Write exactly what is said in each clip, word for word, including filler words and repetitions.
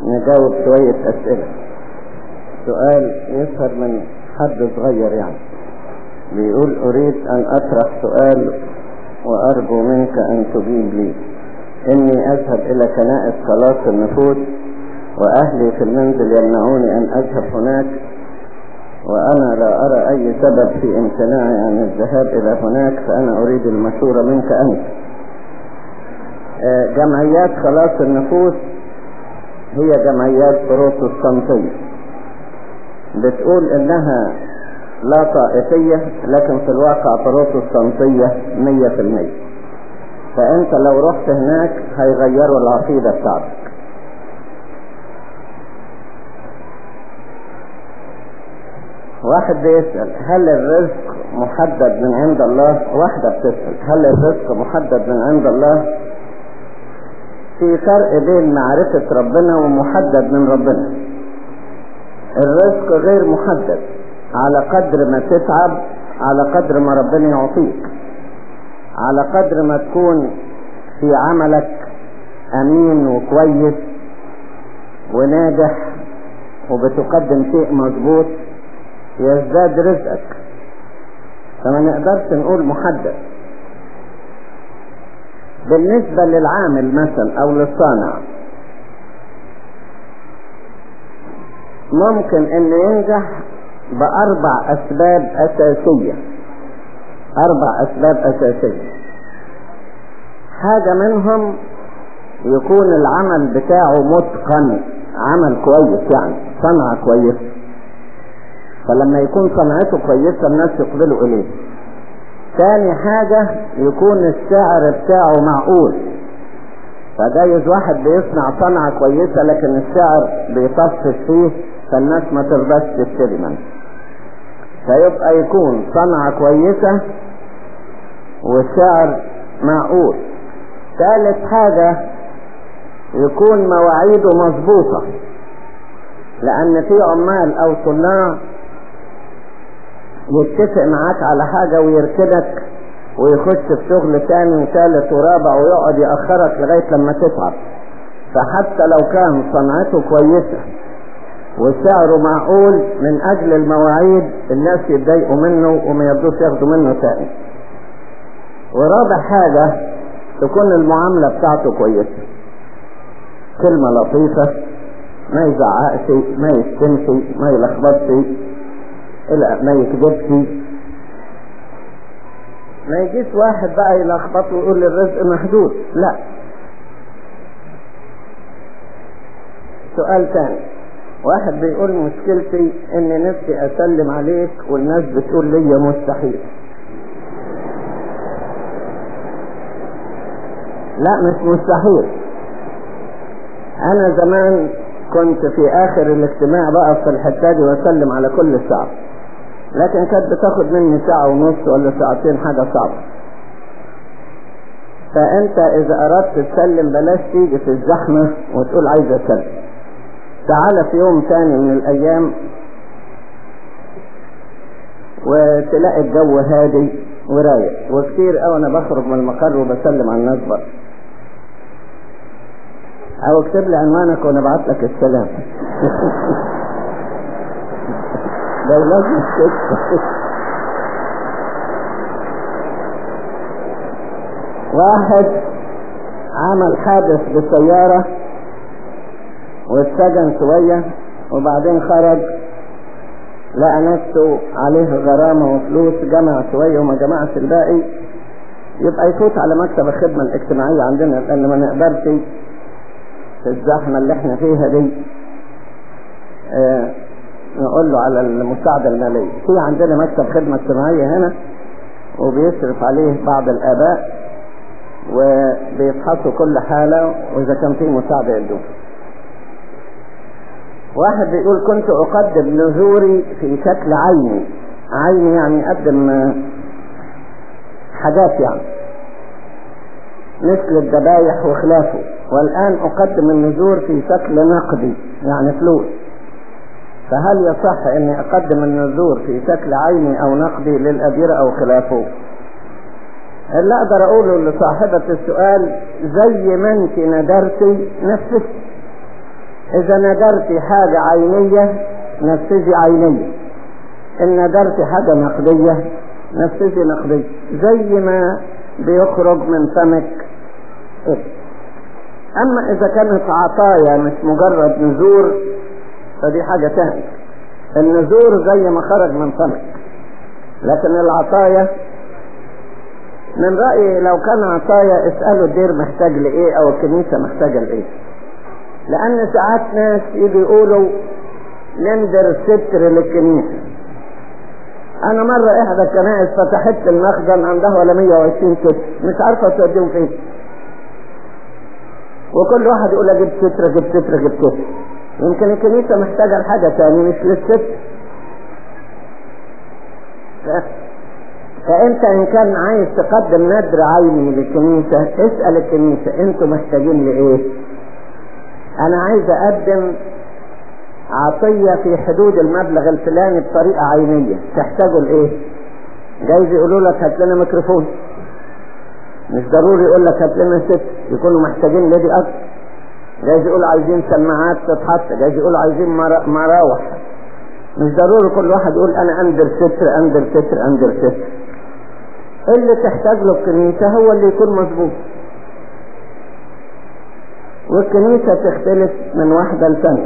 نجاوب شوية أسئلة. سؤال يظهر من حد صغير يعني، بيقول أريد أن أطرح سؤال وأرجو منك أن تجيب لي. إني أذهب إلى كنائس خلاص النفوس وأهلي في المنزل يمنعوني أن أذهب هناك، وأنا لا أرى أي سبب في امتناعي عن الذهاب إلى هناك، فأنا أريد المشورة منك أنت. جمعيات خلاص النفوس هي جمعيات بروتستانتية، بتقول إنها لا طائفية، لكن في الواقع بروتستانتية مية في المية. فأنت لو رحت هناك هيغيروا العقيدة بتاعتك. واحد بيسأل هل الرزق محدد من عند الله؟ واحدة بتسأل هل الرزق محدد من عند الله؟ في فرق بين معرفة ربنا ومحدد من ربنا. الرزق غير محدد، على قدر ما تتعب على قدر ما ربنا يعطيك، على قدر ما تكون في عملك أمين وكويس وناجح وبتقدم شيء مظبوط يزداد رزقك. فما نقدرش نقول محدد. بالنسبة للعامل مثلا او للصانع، ممكن ان ينجح باربع اسباب اساسية. اربع اسباب اساسية. حاجة منهم يكون العمل بتاعه متقن، عمل كويس يعني صنعة كويس، فلما يكون صنعته كويسة الناس يقبلوا اليه. ثاني حاجة يكون السعر بتاعه معقول، فجايز واحد بيصنع صنعة كويسة لكن السعر بيطفش فيه فالناس ما ترضاش تشتري منه، فيبقى يكون صنعة كويسة والسعر معقول. ثالث حاجة يكون مواعيده مظبوطة، لأن في عمال أو صناع يتفق معاك على حاجة ويركدك ويخش في شغل تاني وثالث ورابع ويقعد يأخرك لغاية لما تتعب. فحتى لو كان صنعته كويسة وسعره معقول، من أجل المواعيد الناس يتضايقوا منه وما يرضوش ياخدوا منه تاني. ورابع حاجة تكون المعاملة بتاعته كويسة، كلمة لطيفة، ما يزعقش، ما يشتمش، ما يلخبطش، لا ما يكذبش. ما يجيش واحد بقى يلخبط ويقول لي الرزق محدود، لا. سؤال تاني، واحد بيقول مشكلتي ان نفسي اسلم عليك والناس بتقول لي مستحيل. لا مش مستحيل. انا زمان كنت في اخر الاجتماع بقى في الحتة دي واسلم على كل الشعب، لكن كانت بتاخد مني ساعة ونص ولا ساعتين، حاجة صعبة. فانت اذا اردت تسلم بلاش تيجي في الزحمة وتقول عايز اسلم. تعال في يوم تاني من الايام وتلاقي الجو هادي ورايق، وكتير اوي انا بخرج من المقر وبسلم على الناس بره. او اكتب لي عنوانك وانا ابعت لك السلام. ده لازم تكتب. واحد عمل حادث بالسيارة واتسجن شوية وبعدين خرج لقى نفسه عليه غرامة وفلوس، جمع شوية وما جمعش الباقي، يبقى يفوت على مكتب الخدمة الاجتماعية عندنا، لأن ما نقدرش في الزحمة اللي احنا فيها دي اه نقول له على المساعدة المالية. في عندنا مكتب خدمة اجتماعية هنا وبيصرف عليه بعض الآباء وبيفحصوا كل حالة وإذا كان فيه مساعدة يدوه. واحد بيقول كنت أقدم نذوري في شكل عيني. عيني يعني أقدم حاجات يعني مثل الذبايح وخلافه، والآن أقدم النذور في شكل نقدي يعني فلوس. فهل يصح أني أقدم النذور في شكل عيني أو نقدي للأجير أو خلافه؟ اللي أقدر أقوله لصاحبة السؤال زي ما أنت ندرتي نفسك. إذا ندرت حاجة عينية نفذي عينية، إن ندرت حاجة نقدية نفذي نقدية، زي ما بيخرج من فمك. أما إذا كانت عطايا مش مجرد نزور فدي حاجة تانية. النزور زي ما خرج من فمك، لكن العطايا من رأيي لو كان عطايا اسألوا الدير محتاج لإيه أو الكنيسة محتاجة لإيه، لأن ساعات ناس يجي يقولوا نندر ستر للكنيسة. أنا مرة إحدى الكنائس فتحت المخزن عندها ولا مية وعشرين ستر، مش عارفة توديهم فين، وكل واحد يقول أجيب ستر أجيب ستر أجيب ستر. يمكن الكنيسة محتاجة لحاجة تانية مش للستر. فأنت إن كان عايز تقدم ندر عيني للكنيسة اسأل الكنيسة أنتوا محتاجين لإيه؟ أنا عايز أقدم عطية في حدود المبلغ الفلاني بطريقة عينية، تحتاجوا لإيه؟ جايز يقولوا لك هات لنا ميكروفون، مش ضروري يقول لك هات لنا ست، يكونوا محتاجين لدي أكتر. جايز يقولوا عايزين سماعات تتحط، جايز يقولوا عايزين مراوح، مش ضروري كل واحد يقول أنا أندر ستر أندر ستر أندر ستر. اللي تحتاج له الكنيسة هو اللي يكون مظبوط، والكنيسة تختلف من واحدة لثانية.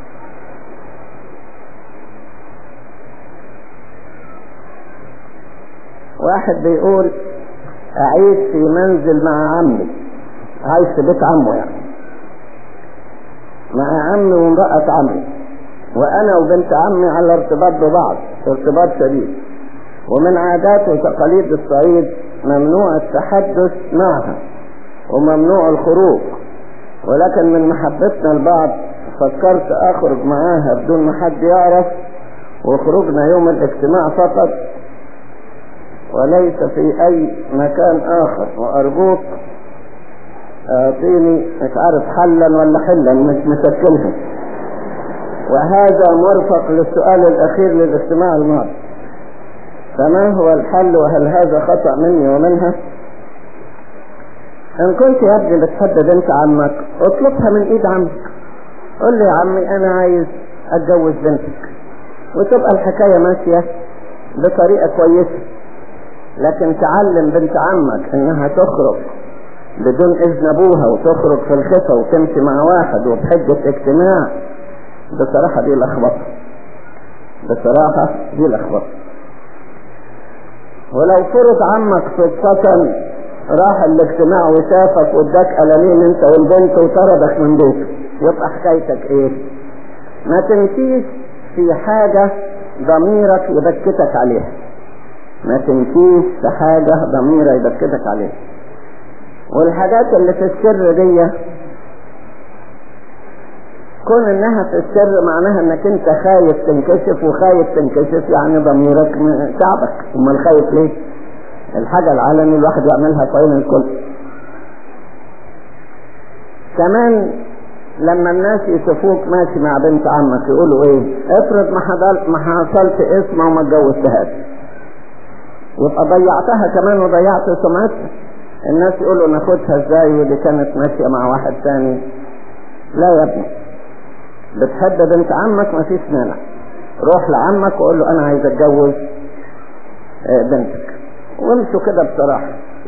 واحد بيقول أعيش في منزل مع عمي، عايش في بيت عمه يعني، مع عمي وامرأة عمي، وأنا وبنت عمي على ارتباط ببعض ارتباط شديد، ومن عادات وتقاليد الصعيد ممنوع التحدث معها وممنوع الخروج، ولكن من محبتنا لبعض فكرت أخرج معاها بدون ما حد يعرف، وخرجنا يوم الاجتماع فقط وليس في أي مكان آخر، وأرجوك أعطيني مش عارف حلا ولا حلا مش مسكنها. وهذا مرفق للسؤال الأخير للاجتماع الماضي، فما هو الحل وهل هذا خطأ مني ومنها؟ إن كنت يا ابني بتحب بنت عمك اطلبها من إيد عمك، قل لي يا عمي أنا عايز أتجوز بنتك، وتبقى الحكاية ماشية بطريقة كويسة. لكن تعلم بنت عمك إنها تخرج بدون إذن أبوها وتخرج في الخفة وتمشي مع واحد وبحجة اجتماع، بصراحة دي لخبطة، بصراحة دي لخبطة. ولو فرض عمك صدفة راح الاجتماع وشافك واداك قلمين انت والبنت وطردك من بيته، يبقى حكايتك ايه؟ ما تمشيش في حاجة ضميرك يبكتك عليها، ما تمشيش في حاجة ضميرك يبكتك عليها. والحاجات اللي في السر دي كون انها في السر معناها انك انت خايف تنكشف، وخايف تنكشف يعني ضميرك تعبك. امال خايف ليه؟ الحاجة العالمية الواحد يعملها في عين الكل. كمان لما الناس يشوفوك ماشي مع بنت عمك يقولوا ايه؟ افرض ما حضرت ما حصلت اسمه وما اتجوزتهاش، يبقى ضيعتها كمان وضيعت سمعتها. الناس يقولوا ناخدها ازاي ودي كانت ماشية مع واحد ثاني. لا يا ابني، بتحب بنت عمك ما فيش مانع، روح لعمك وقول له انا عايز اتجوز بنتك، وامشوا كده بصراحة.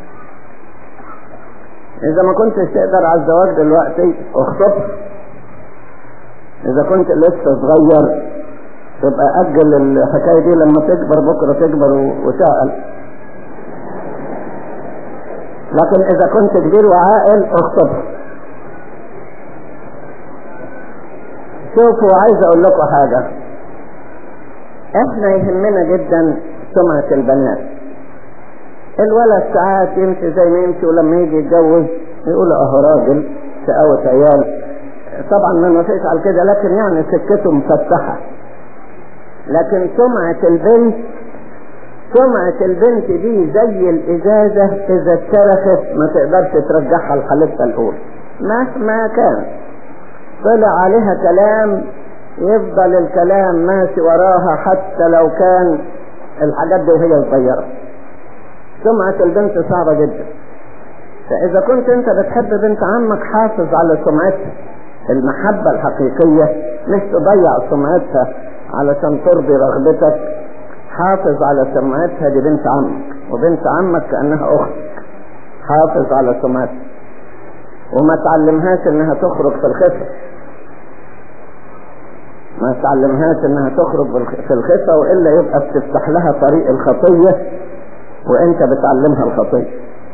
اذا ما كنتش تقدر على الزواج دلوقتي اخطبها، اذا كنت لسه صغير تبقى اجل الحكاية دي لما تكبر، بكرة تكبر وتعقل. لكن اذا كنت كبير وعاقل اخطبها. شوفوا، عايز اقول لكم حاجة، احنا يهمنا جدا سمعة البنات. الولد ساعات يمشي زي ما يمشي، ولما يجي يتجوز يقول اهو راجل شقاوة عيال. طبعا ما نوافقش على كده، لكن يعني سكته مفتحة. لكن سمعة البنت سمعة البنت دي زي الازازة، اذا اتشرخت ما تقدرش ترجعها لحالتها الاولى مهما كان. طلع عليها كلام يفضل الكلام ماشي وراها حتى لو كان الحاجات دي وهي صغيرة. سمعة البنت صعبة جدا. فإذا كنت أنت بتحب بنت عمك حافظ على سمعتها، المحبة الحقيقية مش تضيع سمعتها علشان ترضي رغبتك. حافظ على سمعتها، دي بنت عمك، وبنت عمك كأنها أختك. حافظ على سمعتها وما تعلمهاش انها تخرج في الخفة، ما تعلمهاش انها تخرج في الخفة، وإلا يبقى بتفتح لها طريق الخطية وانت بتعلمها الخطية.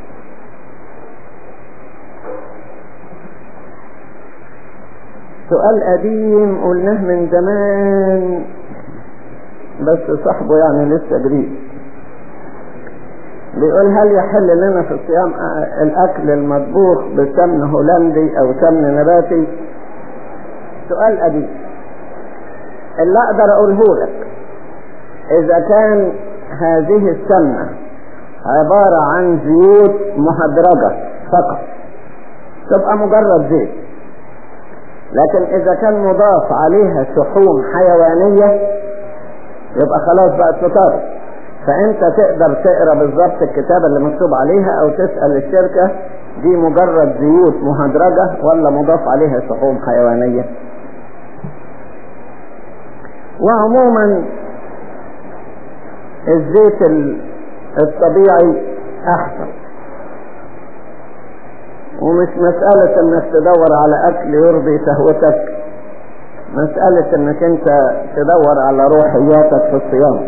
سؤال قديم قلناه من زمان بس صاحبه يعني لسه جديد. بيقول هل يحل لنا في الصيام الاكل المطبوخ بسمن هولندي او سمن نباتي؟ سؤال قديم. اللي اقدر اقوله لك اذا كان هذه السمنة عبارة عن زيوت مهدرجة فقط تبقى مجرد زيت، لكن اذا كان مضاف عليها شحوم حيوانية يبقى خلاص بقت فطار. فانت تقدر تقرا بالظبط الكتاب اللي مكتوب عليها او تسأل الشركة دي مجرد زيوت مهدرجة ولا مضاف عليها شحوم حيوانية. وعموما الزيت الطبيعي احسن، ومش مسألة انك تدور على اكل يرضي شهوتك، مسألة انك انت تدور على روحياتك في الصيام.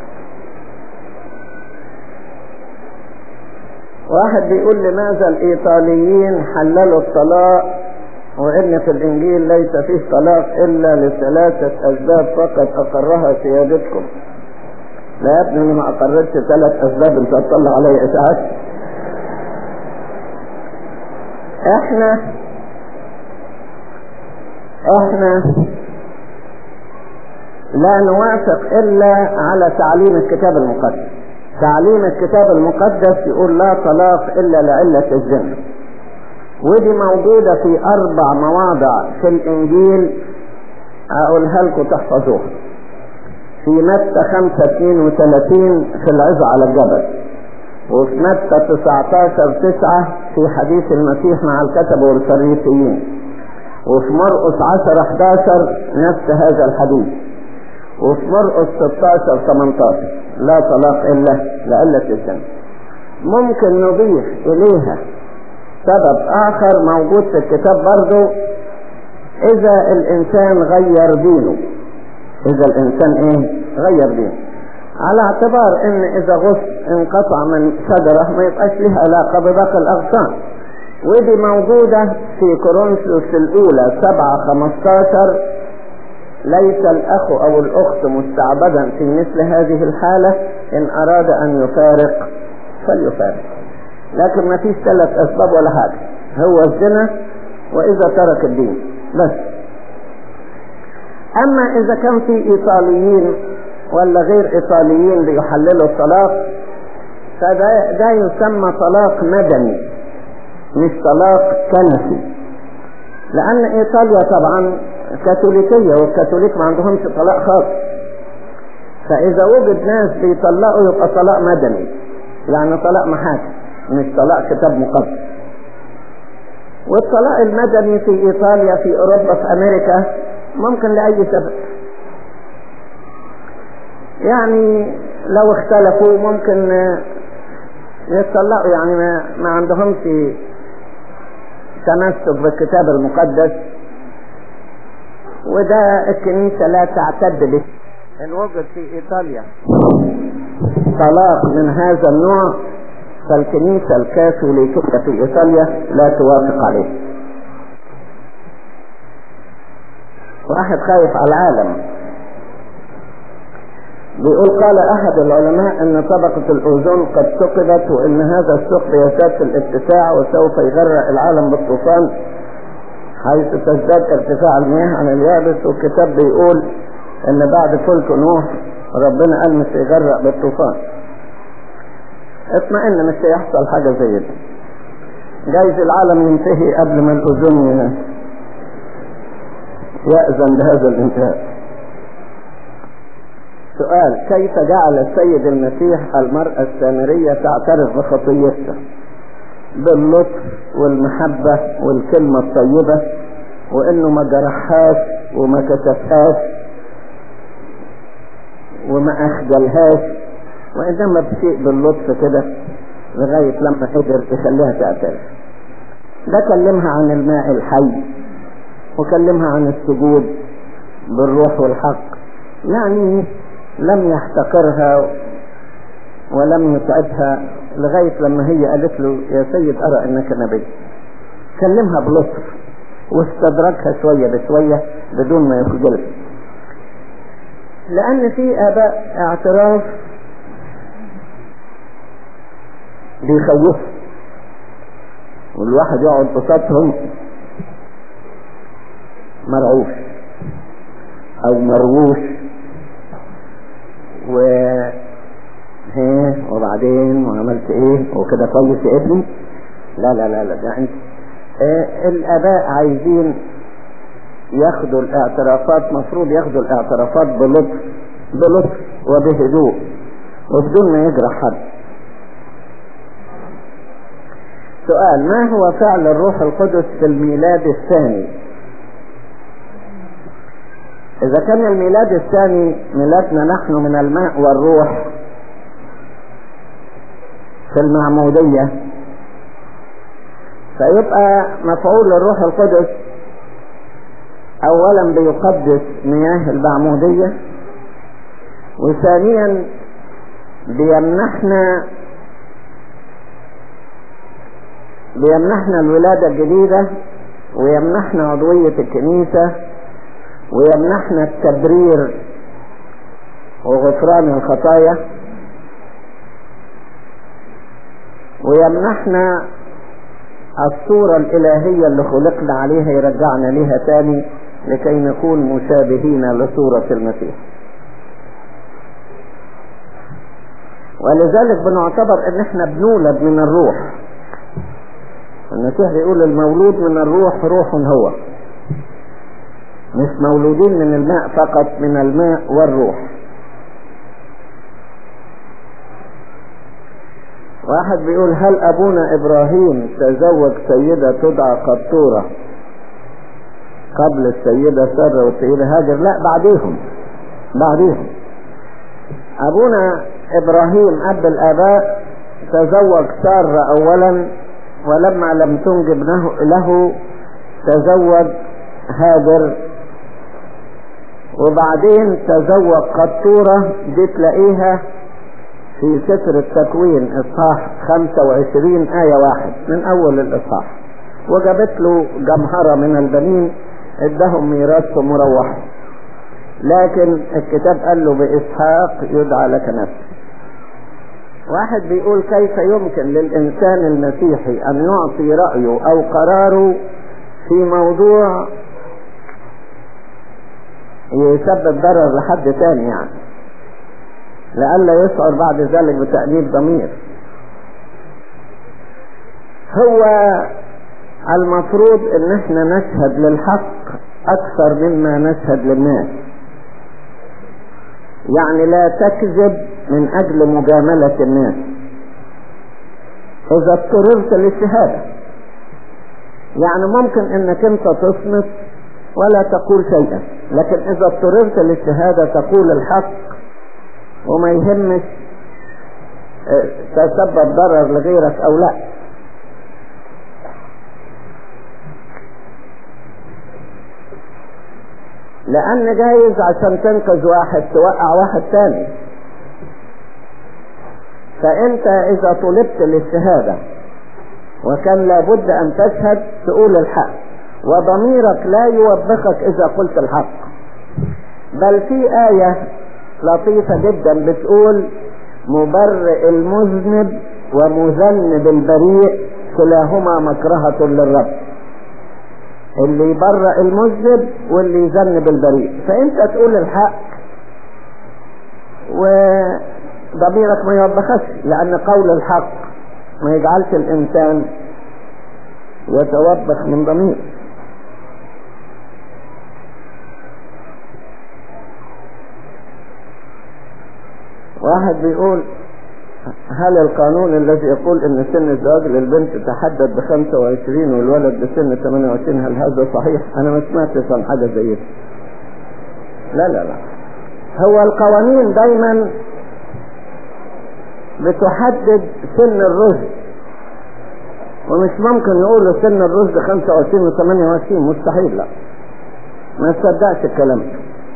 واحد بيقول لماذا الايطاليين حللوا الطلاق وان في الانجيل ليس فيه طلاق الا لثلاثة اسباب فقط اقرها سيادتكم؟ لا يا ابني انا ما اقررتش ثلاث اسباب، انت هتطلع علي اشاعات. احنا احنا لا نوافق الا على تعليم الكتاب المقدس. تعليم الكتاب المقدس يقول لا طلاق الا لعلة الزنا، ودي موجودة في اربع مواضع في الانجيل اقولها لكم تحفظوها. في متى خمسة اثنين وثلاثين في العظة على الجبل، وفي متى تسعتاشر تسعة في حديث المسيح مع الكتبة والفريسيين، وفي مرقس عشرة احداشر نفس هذا الحديث، وفي مرقس ستاشر تمنتاشر لا طلاق الا لعلة الزنا. ممكن نضيف اليها سبب اخر موجود في الكتاب برضو، اذا الانسان غير دينه. اذا الانسان ايه غير دينه، على اعتبار ان اذا غصن انقطع من شجرة ما يبقاش لها علاقة بباقي الاغصان. ودي موجودة في كورنثوس الاولى سبعة خمستاشر، ليس الاخ او الاخت مستعبدا في مثل هذه الحالة، ان اراد ان يفارق فليفارق. لكن ما فيش ثلاث اسباب ولا حاجة، هو الزنا واذا ترك الدين بس. اما اذا كان في ايطاليين ولا غير ايطاليين بيحللوا الطلاق فده ده يسمى طلاق مدني مش طلاق كنسي، لان ايطاليا طبعا كاثوليكية والكاثوليك ما عندهمش طلاق خاص. فاذا وجد ناس بيطلقوا يبقى طلاق مدني، يعني طلاق محاكم مش طلاق كتاب مقدس. والطلاق المدني في ايطاليا في اوروبا في امريكا ممكن لاي سبب، يعني لو اختلفوا ممكن يتطلقوا، يعني ما, ما عندهمش تمسك بالكتاب المقدس، وده الكنيسة لا تعتد به. ان وجد في ايطاليا طلاق من هذا النوع فالكنيسة الكاثوليكية في ايطاليا لا توافق عليه. واحد خايف على العالم بيقول قال احد العلماء ان طبقة الاوزون قد ثقبت، وان هذا الثقب يزداد في الارتفاع وسوف يغرق العالم بالطوفان حيث تزداد ارتفاع المياه عن اليابس. والكتاب بيقول ان بعد فلك نوح ربنا قال مش يغرق بالطوفان. اطمئن مش هيحصل حاجة زي دي، جايز العالم ينتهي قبل ما الاوزون يأذن بهذا الانتهاء. سؤال: كيف جعل السيد المسيح المرأة السامرية تعترف بخطيتها باللطف والمحبة والكلمة الطيبة وانه ما جرحهاش وما كسفهاش وما اخجلهاش، وانما بشيء باللطف كده لغاية لما قدر يخليها تعترف. ده كلمها عن الماء الحي، وكلمها عن السجود بالروح والحق، يعني لم يحتقرها ولم يتعبها لغاية لما هي قالت له يا سيد أرى أنك نبي. كلمها بلطف واستدركها شوية بشوية بدون ما يخجلها، لأن في آباء اعتراف بيخوف، والواحد يقعد قصادهم مرعوش او مرووش و ها وبعدين وعملت ايه وكده كويس يا ابني. لا لا لا لا ده انت آه الاباء عايزين ياخدوا الاعترافات، مفروض ياخدوا الاعترافات بلطف بلطف وبهدوء وبدون ما يجرح حد. سؤال: ما هو فعل الروح القدس في الميلاد الثاني؟ إذا كان الميلاد الثاني ميلادنا نحن من الماء والروح في المعمودية، فيبقى مفعول الروح القدس أولا بيقدس مياه المعمودية، وثانيا بيمنحنا بيمنحنا الولادة الجديدة، ويمنحنا عضوية الكنيسة، ويمنحنا التبرير وغفران الخطايا، ويمنحنا الصورة الإلهية اللي خلقنا عليها، يرجعنا ليها تاني لكي نكون مشابهين لصورة المسيح. ولذلك بنعتبر ان احنا بنولد من الروح. المسيح بيقول المولود من الروح روح هو، مش مولودين من الماء فقط، من الماء والروح. واحد بيقول: هل ابونا ابراهيم تزوج سيدة تدعى قطورة قبل السيدة سارة والسيدة هاجر؟ لا، بعديهم بعديهم ابونا ابراهيم اب الاباء تزوج سارة اولا، ولما لم تنجب له تزوج هاجر، وبعدين تزوج قطورة. دي تلاقيها في سفر التكوين اصحاح خمسة وعشرين آية واحد من اول الاصحاح، وجابت له جمهرة من البنين ادهم ميراثهم وروحوا، لكن الكتاب قال له بإسحاق يدعى لك نفسك. واحد بيقول: كيف يمكن للإنسان المسيحي أن يعطي رأيه أو قراره في موضوع يسبب ضرر لحد تاني، يعني لئلا يشعر بعد ذلك بتأنيب ضمير؟ هو المفروض ان احنا نشهد للحق اكثر مما نشهد للناس، يعني لا تكذب من اجل مجاملة الناس. اذا اضطررت للشهادة، يعني ممكن انك انت تصمت ولا تقول شيئا، لكن اذا اضطررت للشهادة تقول الحق وما يهمش تسبب ضرر لغيرك او لا. لان جايز عشان تنقذ واحد توقع واحد تاني. فانت اذا طلبت للشهادة وكان لابد ان تشهد تقول الحق، وضميرك لا يوبخك اذا قلت الحق. بل في آية لطيفة جدا بتقول: مبرئ المذنب ومذنب البريء كلاهما مكرهة للرب. اللي يبرئ المذنب واللي يذنب البريء، فانت تقول الحق وضميرك ما يوبخش، لان قول الحق ما يجعلش الانسان يتوبخ من ضميره. واحد بيقول: هل القانون الذي يقول ان سن الزواج للبنت تحدد بخمسة وعشرين والولد بسن ثمانية وعشرين هل هذا صحيح؟ انا ما سمعتش عن حاجة زي كده. لا لا لا، هو القوانين دايما بتحدد سن الرشد، ومش ممكن يقولوا سن الرشد خمسة وعشرين وثمانية وعشرين، مستحيل. لا، ما تصدقش الكلام ده.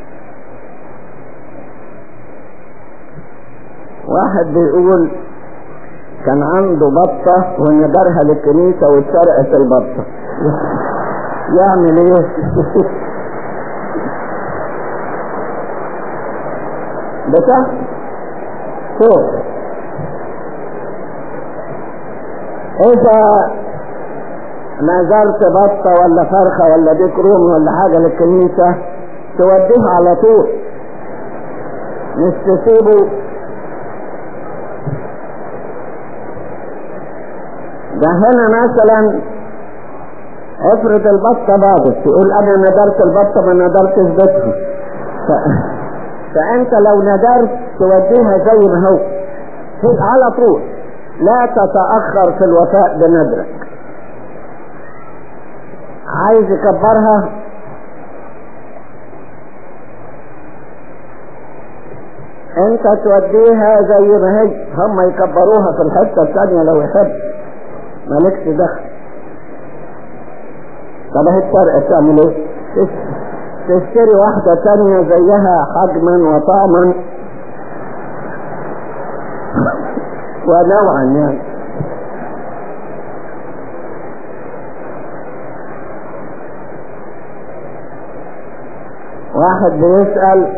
واحد بيقول كان عنده بطة ونجرها للكنيسة واتسرقت البطة. يعمل ايه؟ بتاع فوق. اذا نزلت بطة ولا فرخة ولا ديك رومي ولا حاجة للكنيسة توديها على طول، مش تسيبه. ده هنا مثلا افرض البطة باضت، يقول انا ندرت البطة ما ندرتش بيتها. ف... فانت لو ندرت توديها زي ما هو على طول، لا تتأخر في الوفاء بندرك. عايز يكبرها انت توديها زي ما هي، هم يكبروها في الحتة الثانية لو يحب، مالكش دخل. طب اهي الفرق تعمل ايه؟ تشتري واحدة تانية زيها حجما وطعما ونوعا يعني. واحد بيسأل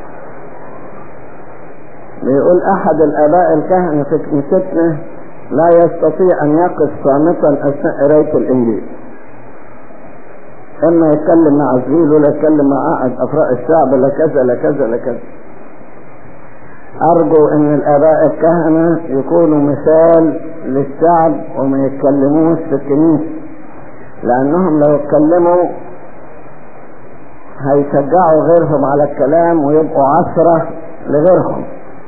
بيقول احد الاباء الكهنة في كنيستنا لا يستطيع ان يقف صامتا اثناء قراية الانجيل، اما يتكلم مع زميله ولا يتكلم مع احد افراء الشعب لا كذا لا كذا لا كذا. ارجو ان الاباء الكهنة يكونوا مثال للشعب وما يتكلموش في الكنيسة، لانهم لو اتكلموا هيشجعوا غيرهم على الكلام ويبقوا عشرة لغيرهم.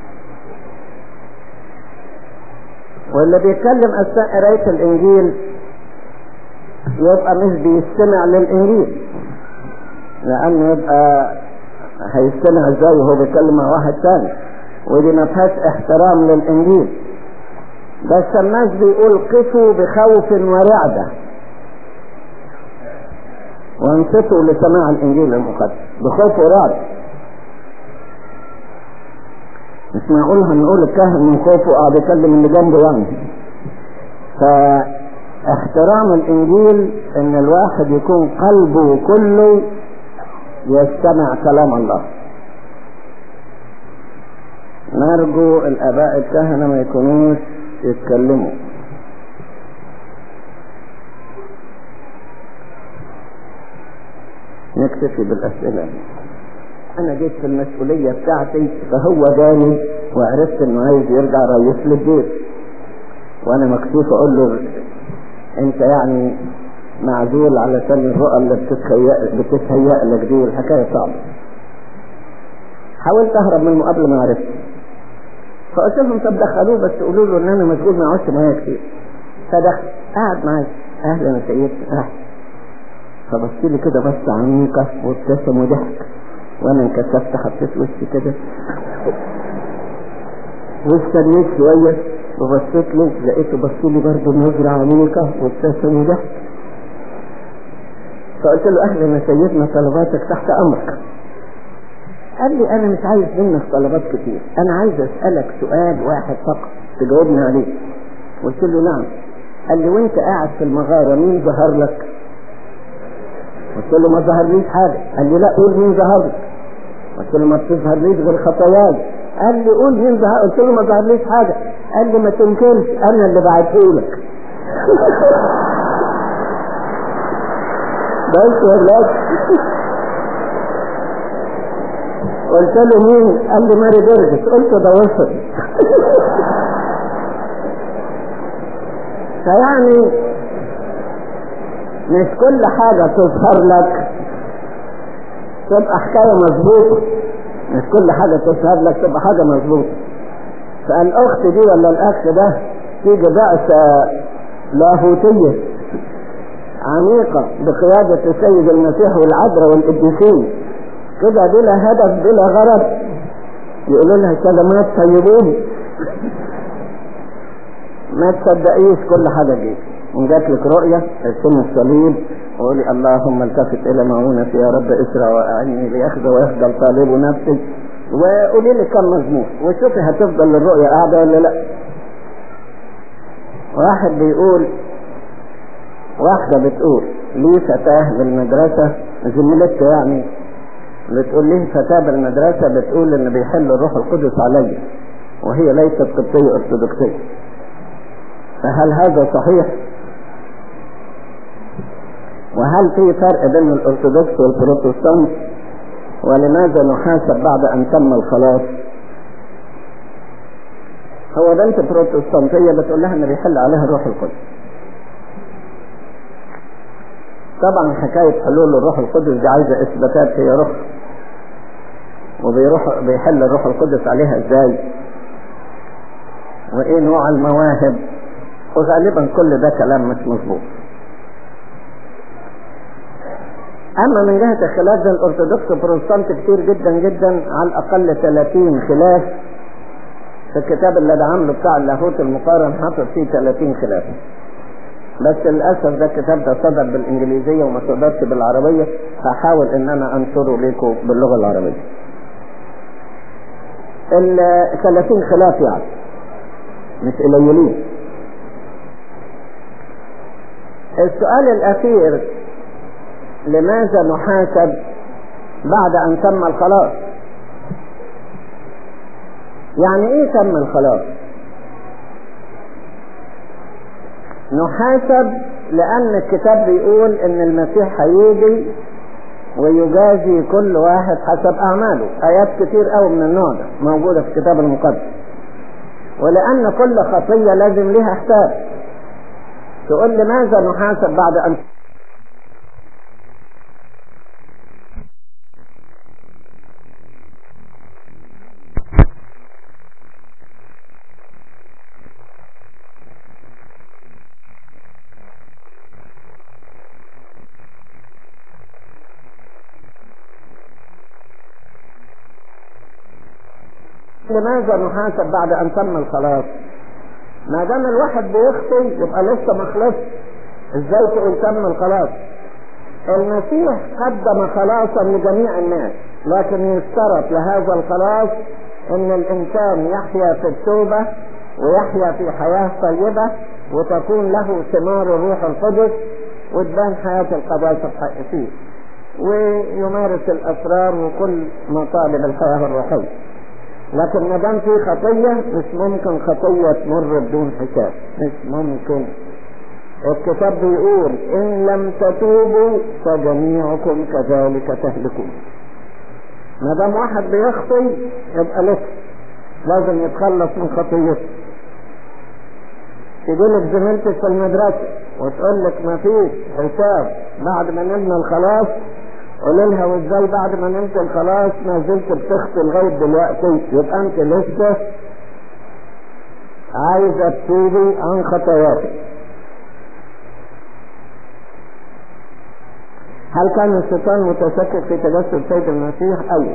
واللي بيتكلم اثناء قراية الانجيل يبقى مش بيستمع للانجيل، لانه يبقى هيستمع ازاي وهو بيتكلم مع واحد ثاني، ودي ما فيهاش احترام للانجيل. بس الناس بيقول قفوا بخوف ورعدة وانصتوا لسماع الانجيل المقدس بخوف ورعدة. مش معقول هنقول الكاهن من خوفه قاعد يكلم اللي جنبه يعني. فاحترام الانجيل ان الواحد يكون قلبه كله يستمع كلام الله. نرجو الاباء الكهنة ما يكونوش يتكلموا. نكتفي بالاسئلة. انا جيت في المسؤولية بتاعتي، فهو جاني وعرفت انه عايز يرجع رئيس للبيت، وانا مكسوف اقول له انت يعني معزول علشان الرؤى اللي بتتهيأ لك دي، والحكاية صعبة. حاولت اهرب من المقابلة ما عرفت، فقلت لهم طب دخلوه بس قولوا له ان انا مشغول ما اقعدش معايا كتير. فدخل قاعد معايا، اهلا يا سيدي اهلا. فبص لي كده بص عميقة وابتسم وضحك، وانا انكسفت حطيت وشي كده واستنيت شوية وبصيت له لقيته بص لي برضه بنظرة عميقة وابتسم وضحك. فقلت له اهلا يا سيدنا طلباتك تحت امرك. قال لي انا مش عايز منك طلبات كتير، انا عايز اسألك سؤال واحد فقط تجاوبني عليه. قلت له نعم. قال لي وانت قاعد في المغارة مين ظهر لك؟ قلت له ما ظهر ليش حاجة. قال لي لا قول مين ظهر لك. قلت له ما بتظهر ليش غير خطاياي. قال لي قول مين ظهر. قلت له ما ظهر ليش حاجة. قال لي ما تنكرش انا اللي بعتهولك. بس والله. قلت له مين؟ قال لي ماري برجس. قلت ده وصل. فيعني مش كل حاجة تظهر لك تبقى حكاية مظبوطة، مش كل حاجة تظهر لك تبقى حاجة مظبوطة. فالأخت دي ولا الأخ ده تيجي بعثة لاهوتية عميقة بقيادة السيد المسيح والعذراء والقديسين كده بلا هدف بلا غرض، يقولوا لها كلمات طيبين ما تصدقيش كل حاجة دي. ان جات لك رؤية ارسم الصليب وقولي اللهم التفت الى معونتي يا رب اسرع واعني ليأخذ ويخجل طالب نفسي، وقولي لي كم مزمور وشوفي هتفضل الرؤية قاعدة ولا لا. واحد بيقول واحدة بتقول لي فتاة بالمدرسة زميلتها يعني بتقول لي فتاة بالمدرسة بتقول ان بيحل الروح القدس علي وهي ليست قبطية ارثوذكسية، فهل هذا صحيح؟ وهل في فرق بين الارثوذكس والبروتستانت؟ ولماذا نحاسب بعد ان تم الخلاص؟ هو بنت بروتستانتية بتقول لها ان بيحل عليها الروح القدس. طبعا حكاية حلول الروح القدس دي عايزة اثباتات هي روح، وبيروح بيحل الروح القدس عليها ازاي، وايه نوع المواهب، وغالبا كل ده كلام مش مظبوط. اما من جهة الخلاف بين الارثوذكس والبروتستانت كتير جدا جدا، على الاقل ثلاثين خلاف في الكتاب اللي ده عامله بتاع اللاهوت المقارن حاطط فيه ثلاثين خلاف، بس للاسف ده الكتاب ده صدر بالانجليزية وما صدرش بالعربية، هحاول ان انا انشره لكم باللغة العربية. ال ثلاثين خلاف يعني مش قليلين. السؤال الاخير، لماذا نحاسب بعد ان تم الخلاص؟ يعني ايه تم الخلاص؟ نحاسب لان الكتاب بيقول ان المسيح هيجي ويجازي كل واحد حسب اعماله. ايات كتير قوي من النوع ده موجودة في الكتاب المقدس، ولان كل خطية لازم لها حساب. تقول لماذا نحاسب بعد ان لماذا نحاسب بعد ان تم الخلاص؟ ما دام الواحد بيخطي يبقى لسه ما خلصش، ازاي تقول تم الخلاص؟ المسيح قدم خلاصا لجميع الناس، لكن يشترط لهذا الخلاص ان الانسان يحيا في التوبة ويحيا في حياة طيبة وتكون له ثمار الروح القدس وتبان حياة القداسة فيه ويمارس الاسرار وكل مطالب الحياة الروحية. لكن ما دام في خطية مش ممكن خطية تمر بدون حساب، مش ممكن. الكتاب بيقول ان لم تتوبوا فجميعكم كذلك تهلكون. ما دام واحد بيخطي يبقى لسه لازم يتخلص من خطيته. تقول لك زميلتك في المدرسة وتقول لك ما فيش حساب بعد ما نلنا الخلاص، قول لها وازاي بعد ما نمت الخلاص ما زلت بتخطي لغايه دلوقتي؟ يبقى انت لسه عايزه تتوبي عن خطاياك. هل كان الشيطان متشكك في تجسد سيد المسيح؟ ايوه.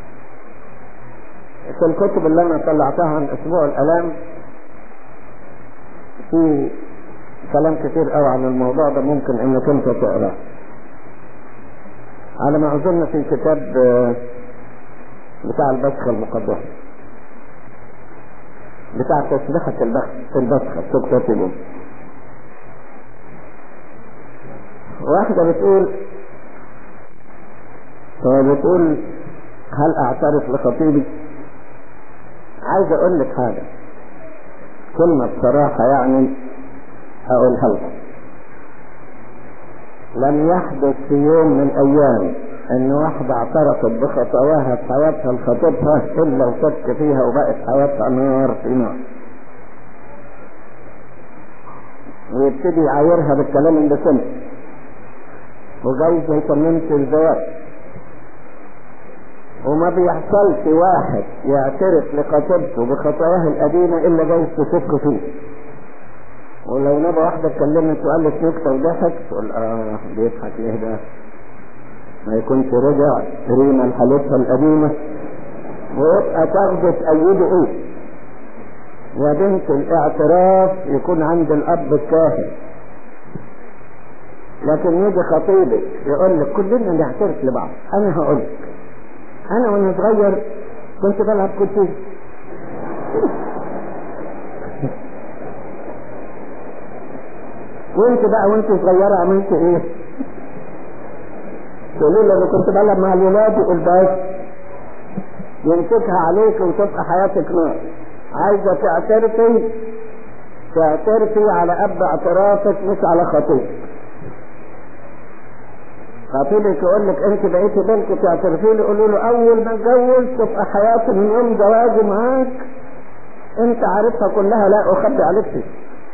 في الكتب اللي انا طلعتها عن اسبوع الالام في كلام كتير قوي عن الموضوع ده، ممكن انك انت تقراه. على ما اظن في كتاب بتاع البسخة المقدسة بتاع تسبيحة البسخة تكتبه. واحدة بتقول بتقول هل اعترف لخطيبي؟ عايز اقول لك حاجة، كلمة بصراحة يعني اقولها لكم. لم يحدث في يوم من الايام ان واحدة اعترفت بخطاياها في حياتها لخطيبها الا وشك فيها وبقت حياتها نار في نار، ويبتدي يعايرها بالكلام اللي سمعه وجايز يتممش الزواج. وما بيحصلش واحد يعترف لخطيبته بخطاياه القديمة الا جايز تشك فيه. ولو نبى واحدة اتكلمت وقالت نكتة وضحك تقول اه بيضحك ليه ده؟ ما يكونش رجع ريما لحالتها القديمة، ويبقى تاخده تأيده ايه؟ يا بنت الاعتراف يكون عند الاب الكاهن. لكن يجي خطيبك يقول لك كلنا نعترف لبعض. انا هقول لك انا وانا صغير كنت بلعب كوتشي وانت بقى وانت صغيرة عملت ايه؟ تقولوا لي انا كنت بلعب مع الولاد، يقول بس يمسكها عليك وتبقى حياتك نار. عايزة تعترفي تعترفي على اب اعترافك مش على خطيبك. خطيبك يقول لك انت بقيتي بنت تعترفي له، قولوا له اول ما اتجوز تبقى حياتي من يوم زواجي معاك انت عارفها كلها، لا اخبي عليك شيء.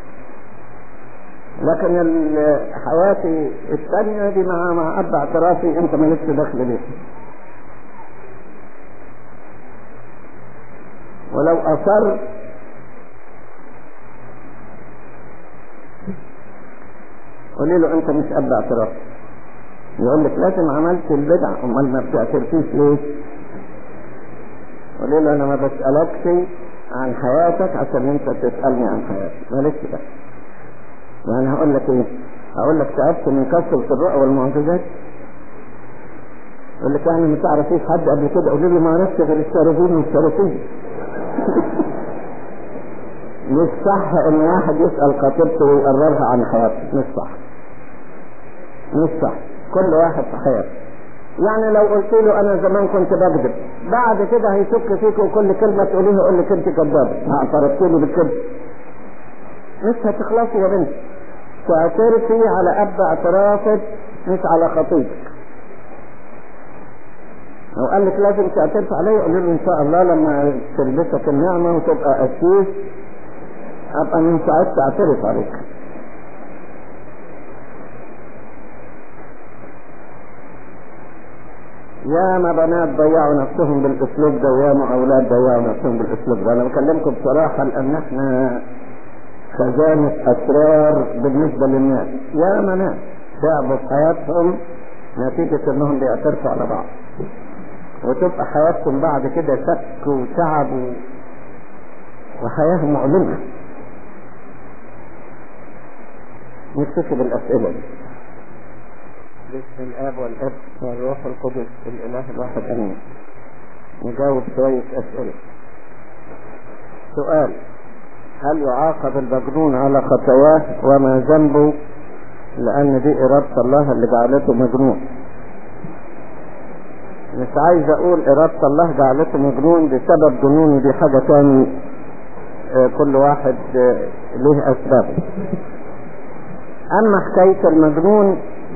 لكن حياتي الثانية دي مع مع اب اعترافي انت مالكش دخل بيه. ولو اصر قولي له انت مش اب اعتراف، يقول لك لازم عملت البدع، امال ما بتعترفيش ليه؟ قولي له انا ما بسألكش عن حياتك عشان انت تسألني عن حياتك، مالكش دخل. يعني هقول لك ايه؟ هقول لك تعبت من كثرة الرؤى والمعجزات؟ يقول لك يعني ما تعرفيش حد قبل كده؟ قولي له ما عرفت غير الشاربين والشارفين. مش صح ان واحد يسأل خطيبته ويقررها عن حياته، مش صح مش صح. كل واحد في حياته. يعني لو قلت له انا زمان كنت بكذب، بعد كده هيشك فيك وكل كلمة تقوليها يقول لك انت كذابة، اعترفت له بالكذب، مش هتخلصي يا بنت. تعترفي على اب اعترافك مش على خطيبك. لو قال لك لازم تعترف عليه قول له ان شاء الله لما تلبسك النعمة وتبقى اسيس ابقى من ساعتها اعترف عليك. ياما بنات ضيعوا نفسهم بالاسلوب ده، وياما اولاد ضيعوا نفسهم بالاسلوب ده. انا بكلمكم بصراحة لان احنا خزانة اسرار بالنسبة للناس. ياما ناس تعبوا في حياتهم نتيجة انهم بيعترفوا على بعض، وتبقى حياتهم بعد كده شك وتعب وحياة مؤلمة. نكتفي بالاسئلة دي. باسم الاب والابن والروح القدس الاله الواحد امين. نجاوب شوية اسئلة. سؤال: هل يعاقب المجنون على خطاياه وما ذنبه؟ لان دي ارادة الله اللي جعلته مجنون. مش عايز اقول ارادة الله جعلته مجنون بسبب جنونه، دي حاجة تاني. اه كل واحد اه له اسبابه. اما حكاية المجنون،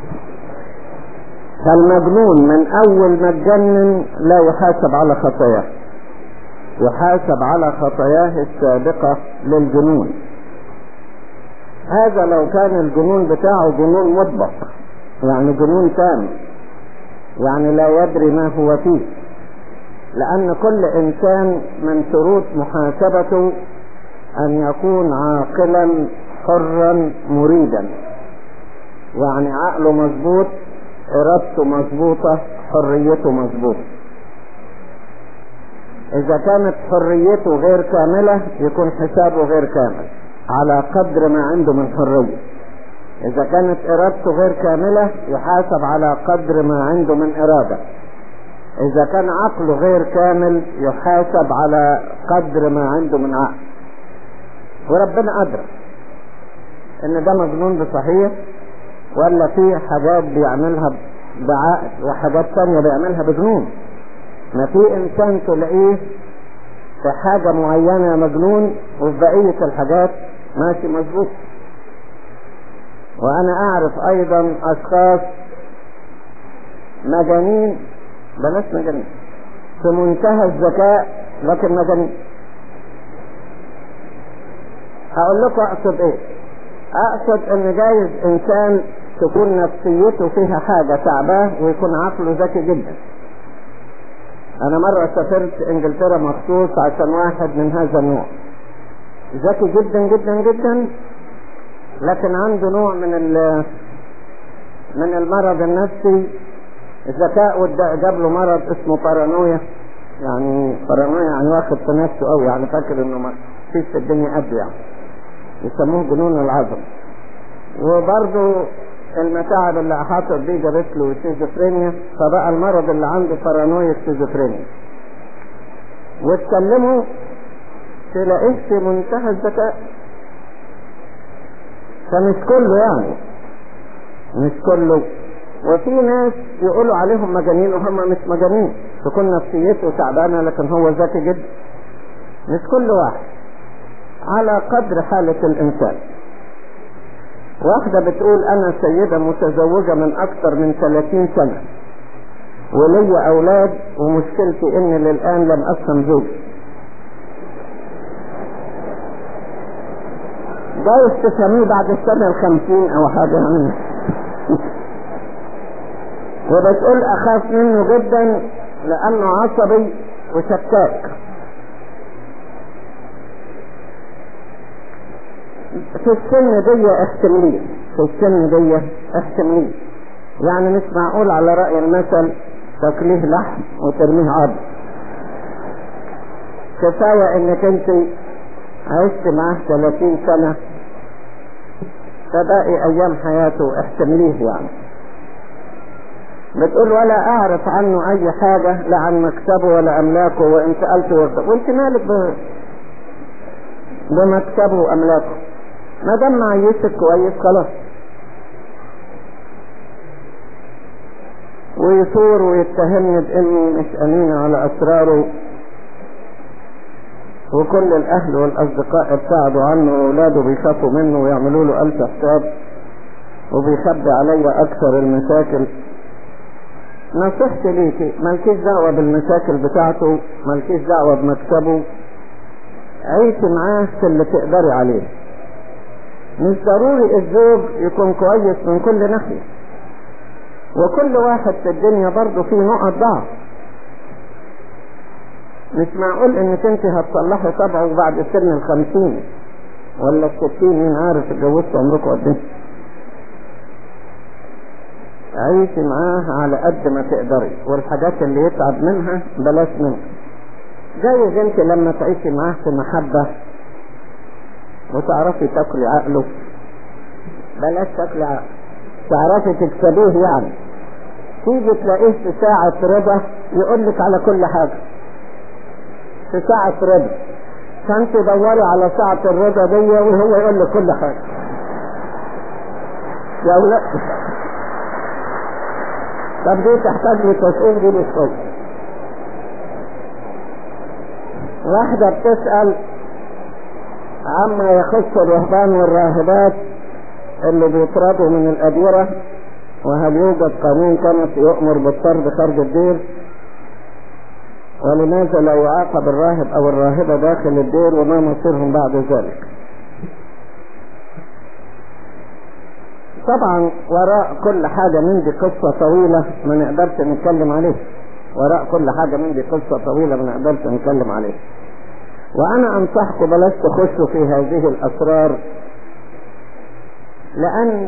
فالمجنون من اول ما اتجنن لا يحاسب على خطاياه، يحاسب على خطاياه السابقة للجنون. هذا لو كان الجنون بتاعه جنون مطبق، يعني جنون تام، يعني لا يدري ما هو فيه. لأن كل إنسان من شروط محاسبته أن يكون عاقلا حرا مريدا، يعني عقله مظبوط، إرادته مظبوطة، حريته مظبوطة. إذا كانت حريته غير كاملة يكون حسابه غير كامل على قدر ما عنده من حرية. إذا كانت إرادته غير كاملة يحاسب على قدر ما عنده من إرادة. إذا كان عقله غير كامل يحاسب على قدر ما عنده من عقل. وربنا أدرى إن ده مجنون بصحيح ولا في حاجات بيعملها بعقل وحاجات تانية بيعملها بجنون. ما في إنسان تلاقيه في حاجة معينة مجنون وفي بقية الحاجات ماشي مظبوط. وأنا أعرف أيضا أشخاص مجانين، بلاش مجانين، في منتهى الذكاء لكن مجانين. هقول لكم أقصد إيه. أقصد إن جايز إنسان تكون نفسيته فيها حاجة تعباه ويكون عقله ذكي جدا، انا مرة سافرت انجلترا مخصوص عشان واحد من هذا النوع، ذكي جدا جدا جدا، لكن عنده نوع من من المرض النفسي. الذكاء جاب له مرض اسمه بارانويا، يعني بارانويا يعني واخد في نفسه قوي، يعني فاكر انه ما فيش في الدنيا قد، يعني يسموه جنون العظم. وبرضه المتاعب اللي احاطت بيه جابت له سيزوفرينيا، فبقى المرض اللي عنده بارانويا سيزوفرينيا. واتكلموا تلاقيه في منتهى الذكاء، فمش كله يعني مش كله. وفي ناس يقولوا عليهم مجانين وهم مش مجانين، تكون نفسيته تعبانه لكن هو ذكي جدا. مش كل واحد، على قدر حالة الإنسان. واحدة بتقول أنا سيدة متزوجة من أكثر من ثلاثين سنة ولي أولاد، ومشكلتي إني للآن لم أفهم زوجي. جايز تفهميه بعد السنة الخمسين أو حاجة يعني. وبتقول أخاف منه جدا لأنه عصبي وشكاك. في السن دي احتمالية، في السن دي احتمالية، يعني مش معقول على رأي المثل تاكليه لحم وترميه عظم. كفاية انك انت عشت معاه ثلاثين سنة، فباقي ايام حياته احتماليه يعني. بتقول ولا اعرف عنه اي حاجة، لا عن مكتبه ولا املاكه، وان سألته يرضى. وانت مالك بمكتبه واملاكه؟ ما دام معيشك كويس خلاص. ويثور ويتهمني باني مش امينة على اسراره، وكل الاهل والاصدقاء ابتعدوا عنه، واولاده بيخافوا منه ويعملوا له الف حساب، وبيخبي علي اكثر المشاكل. نصيحتي ليكي مالكيش دعوة بالمشاكل بتاعته، مالكيش دعوة بمكتبه، عيشي معاه في اللي تقدري عليه. مش ضروري الزوج يكون كويس من كل ناحية، وكل واحد في الدنيا برضه فيه نقط ضعف. مش معقول انك انت هتصلحي طبعه بعد سن الخمسين ولا الستين، مين عارف اتجوزتوا عمركم قد ايه. عيشي معاه على قد ما تقدري، والحاجات اللي يتعب منها بلاش منها. جايز انت لما تعيشي معاه في محبة وتعرفي تاكلي عقله، بلاش تاكلي عقله، تعرفي تكسبيه يعني. تيجي تلاقيه في ساعة رضا يقولك على كل حاجة، في ساعة رضا، فانت دوري على ساعة الرضا دي وهو يقولك كل حاجة. يا ولاد طب دي تحتاج لتسؤول، دي للصوت. واحدة بتسأل عما يخص الرهبان والراهبات اللي بيطردوا من الأديرة، وهل يوجد قانون كنسي يؤمر بالطرد خارج الدير؟ ولماذا لا يعاقب الراهب أو الراهبة داخل الدير، وما مصيرهم بعد ذلك؟ طبعا وراء كل حاجة من دي قصة طويلة ما نقدرش نتكلم عليها، وراء كل حاجة من دي قصة طويلة ما نقدرش نتكلم عليها. وأنا أنصحكم بلاش تخشوا في هذه الأسرار، لأن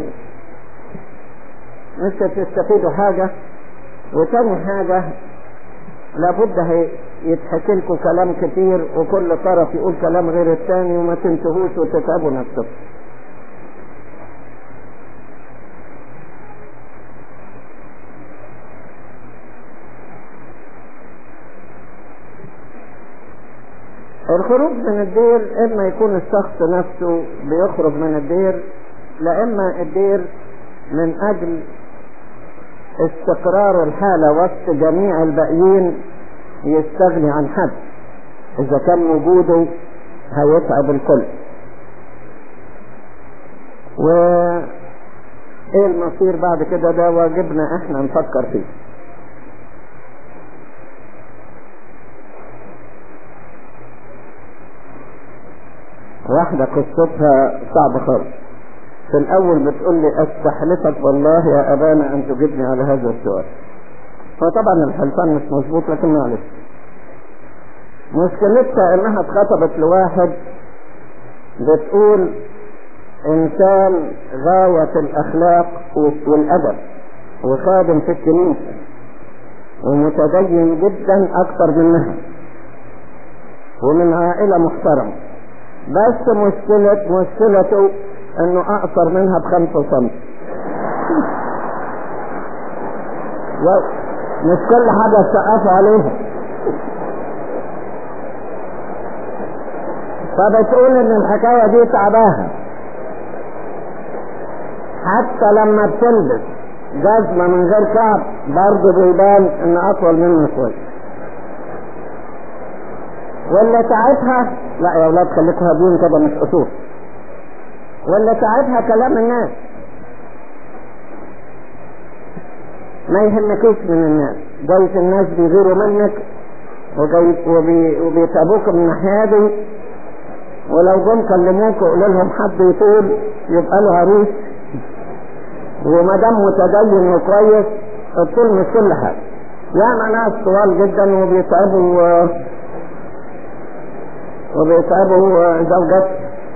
مش هتستفيدوا حاجة. وتاني حاجة لابد يتحكي لكم كلام كتير، وكل طرف يقول كلام غير التاني، وما تنتهوش وتتعبوا نفسكم. الخروج من الدير اما يكون الشخص نفسه بيخرج من الدير، لا اما الدير من اجل استقرار الحالة وسط جميع الباقيين يستغني عن حد. اذا كان وجوده هيتعب الكل. وايه المصير بعد كده ده واجبنا احنا نفكر فيه. واحدة قصتها صعبة خالص. في الاول بتقول لي استحلفك والله يا ابانا ان تجيبني على هذا السؤال. فطبعا الحلفان مش مظبوط، لكن معلش. مشكلتها انها اتخطبت لواحد بتقول انسان غاية الاخلاق والادب وخادم في الكنيسة ومتدين جدا اكتر منها ومن عائلة محترمة، بس مشكلة مشكلته انه اقصر منها بخمسة سم. مش كل حاجة سقف عليها. فبتقول ان الحكاية دي تعباها، حتى لما بتلبس جزمة من غير كعب برضه بيبان ان اطول منه شوية. واللي تعبها، لا يا اولاد خليكوا هادين كده مش اصول، واللي تعبها كلام الناس. ما يهمكوش من الناس، جايز الناس بيغيروا منك وبي... وبيتعبوك من الناحية دي، ولو جم كلموك وقولوا لهم حد يطول يبقى له عريس، وما دام متدين وكويس الطول مش كل حاجه. يعني ناس طوال جدا وبيتعبوا و... وبيتعبوا زوجات.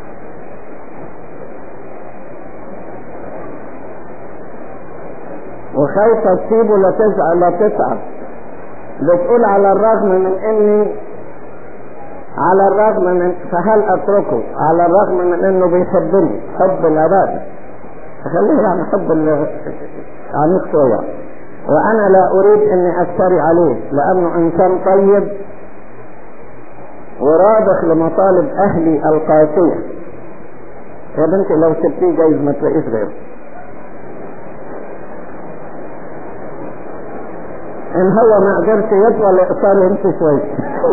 وخايفة تسيبه لا تزعل لا تتعب. بتقول على الرغم من اني على الرغم من فهل اتركه على الرغم من انه بيحبني حب العبادة، خليه يعني حب عميق شوية، وانا لا اريد اني افتري عليه لانه انسان طيب ورابح لمطالب اهلي القاسية. يا بنتي لو سبتيه جايز ما تلاقيش غيره. ان هو ما قدرش يطول يقصر يمشي شوية.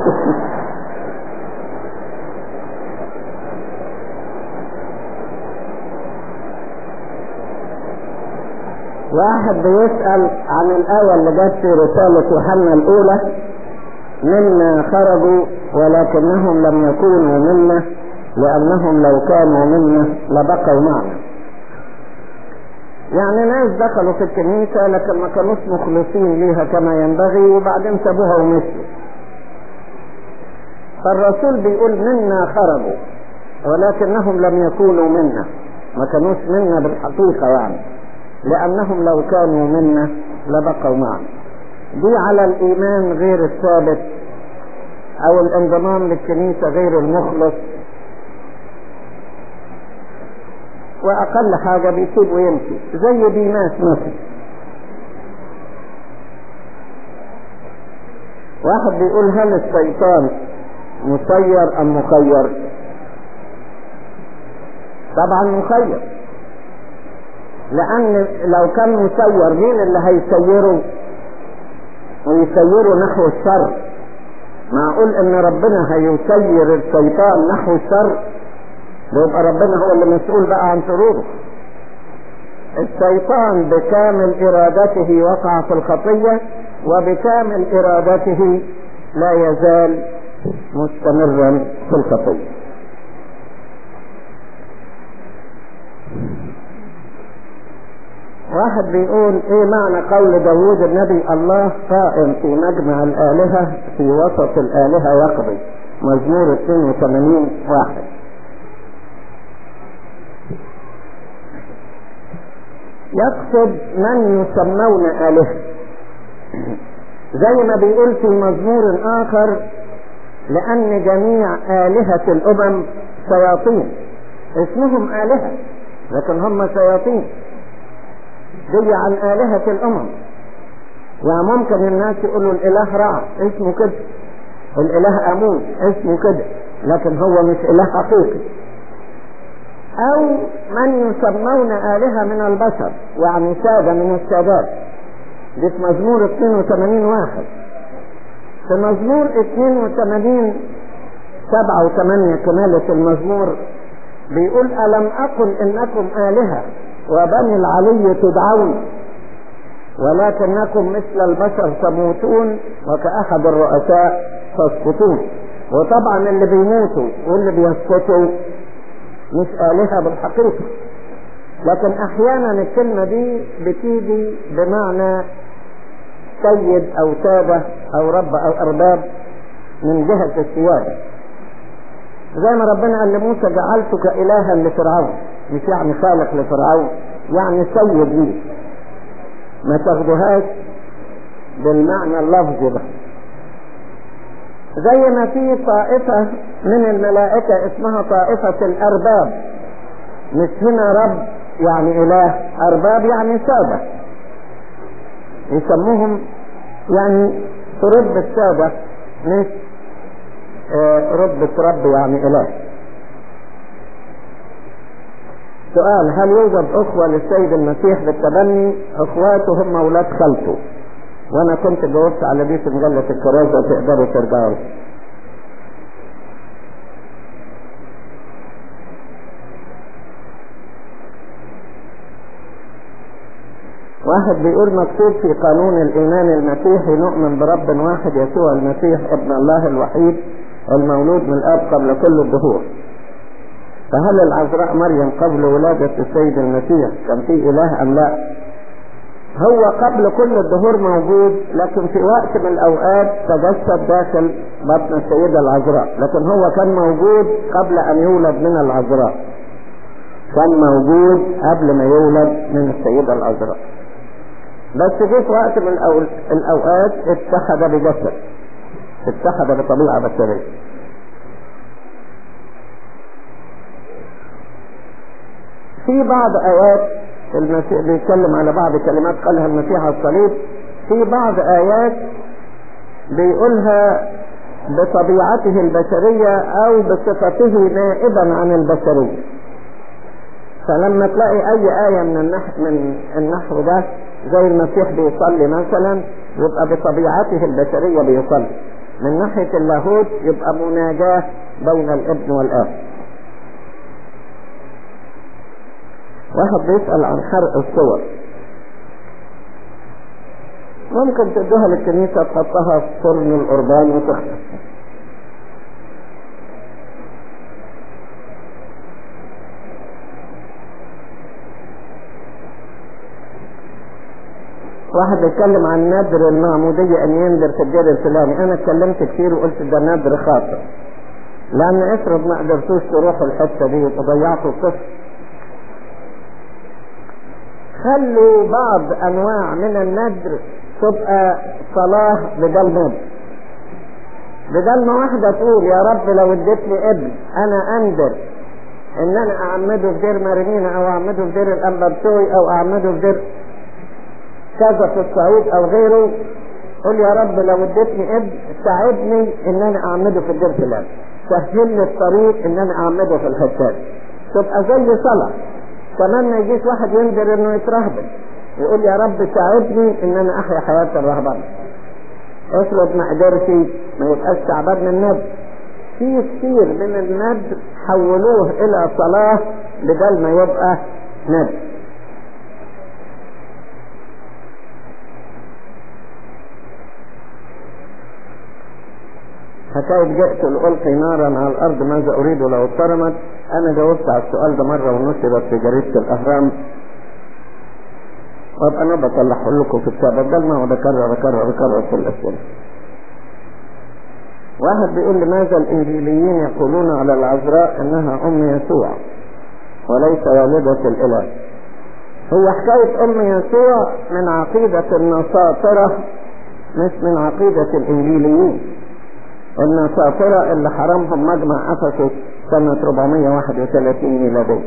واحد بيسأل عن الآية اللي جت في رسالة يوحنا الأولى: منا خرجوا ولكنهم لم يكونوا منا لأنهم لو كانوا منا لبقوا معنا. يعني ناس دخلوا في الكنيسة لكن ما كانوش مخلصين ليها كما ينبغي وبعدين سابوها ومشوا. فالرسول بيقول منا خرجوا ولكنهم لم يكونوا منا، ما كانوش منا بالحقيقة يعني، لأنهم لو كانوا منا لبقوا معنا. دي على الإيمان غير الثابت أو الانضمام للكنيسة غير المخلص، وأقل حاجة بيسيب ويمشي زي ديماس مثلا. واحد بيقول هل الشيطان مسير أم مخير؟ طبعا مخير، لأن لو كان مسير مين اللي هيسيره ويسيره نحو الشر؟ معقول ان ربنا هيسير الشيطان نحو الشر؟ يبقى ربنا هو اللي مسؤول بقى عن شروره. الشيطان بكامل ارادته وقع في الخطية وبكامل ارادته لا يزال مستمرا في الخطية. واحد بيقول ايه معنى قول داوود النبي: الله قائم في مجمع الآلهة في وسط الآلهة يقضي، مزمور اثنين وثمانين واحد. يقصد من يسمون آلهة، زي ما بيقول في مزمور آخر: لأن جميع آلهة الأمم شياطين. اسمهم آلهة لكن هم شياطين، دي عن آلهة الأمم. يعني ممكن الناس يقولوا الإله رع اسمه كده، الإله أمون اسمه كده، لكن هو مش إله حقيقي. أو من يسمون آلهة من البشر، يعني سادة من السادات. دي في مزمور اثنين وثمانين واحد. في مزمور اثنين وثمانين سبعة وثمانية كمالة المزمور بيقول: ألم أقل إنكم آلهة وبني العلي تدعون، ولكنكم مثل البشر تموتون وكأحد الرؤساء تسقطون. وطبعا اللي بيموتوا واللي بيسقطوا مش آلهة بالحقيقة، لكن احيانا الكلمة دي بتيجي بمعنى سيد او سادة او رب او ارباب من جهة السيادة، زي ما ربنا قال لموسى جعلتك الها لفرعون، مش يعني خالق لفرعون، يعني سيد ليه. ما تاخدوهاش بالمعنى اللفظي ده. زي ما في طائفة من الملائكة اسمها طائفة الارباب، مش هنا رب يعني اله، ارباب يعني سادة، يسموهم يعني رب السادة، مش رب رب يعني اله. سؤال: هل يوجد اخوة للسيد المسيح بالتبني؟ اخواته هم اولاد خالته، وانا كنت جاوبت على دي في مجلة الكرازة، تقدروا ترجعوا. واحد بيقول: مكتوب في قانون الايمان المسيحي نؤمن برب واحد يسوع المسيح ابن الله الوحيد المولود من الاب قبل كل الدهور، فهل العذراء مريم قبل ولادة السيد المسيح كان في اله ام لا؟ هو قبل كل الدهور موجود، لكن في وقت من الاوقات تجسد داخل بطن السيدة العذراء، لكن هو كان موجود قبل ان يولد من العذراء، كان موجود قبل ما يولد من السيدة العذراء، بس جه في وقت من الاوقات اتحد بجسد، اتحد بطبيعة بشرية. في بعض ايات المسيح بيتكلم على بعض كلمات قالها المسيح على الصليب، في بعض ايات بيقولها بطبيعته البشرية او بصفته نائبا عن البشرية. فلما تلاقي اي آية من النحو, من النحو ده زي المسيح بيصلي مثلا، يبقى بطبيعته البشرية بيصلي. من ناحية اللاهوت يبقى مناجاة بين الابن والاب. واحد بيسأل عن حرق الصور، ممكن تدوها للكنيسة تحطها في فرن القربان وتخلص. واحد بيتكلم عن نذر المعمودية ان ينذر في الدير الفلاني. انا اتكلمت كتير وقلت ده نذر خاطئ، لان افرض ما قدرتوش تروحوا الحتة دي وضيعتوا الطفل. خلوا بعض انواع من النذر تبقى صلاة بدل نذر، بدل ما واحدة تقول يا رب لو اديتني ابن انا انذر ان انا اعمده في دير مارينينا او اعمده في دير الامبرتوي او اعمده في دير كذا في الصعيد او غيره، قل يا رب لو اديتني ابن ساعدني ان انا اعمده في الدير فلان، سهل لي الطريق ان انا اعمده في الحتات، تبقى زي صلاة. كمان ما يجيش واحد ينذر انه يترهبن يقول يا رب ساعدني ان انا احيا حياة الرهبان، افرض ما قدرش ما يبقاش تعبان من النذر. في كثير من النذر حولوه الى صلاة بدل ما يبقى نذر. حكاية جئت لألقي نارا على الأرض ماذا أريد لو اترمت. أنا جاوبت على السؤال ده مرة ونشرت في جريدة الأهرام، وأبقى أنا بطلعه لكم في كتاب بدل ما وبكرر بكرر بكرر في الأسئلة. واحد بيقول لماذا الإنجيليين يقولون على العذراء أنها أم يسوع وليس والدة الإله؟ هو حكاية أم يسوع من عقيدة النصارى مش من عقيدة الإنجيليين. النصارى اللي حرمهم مجمع أفسس سنة أربعمائة وواحد وثلاثين ميلادية.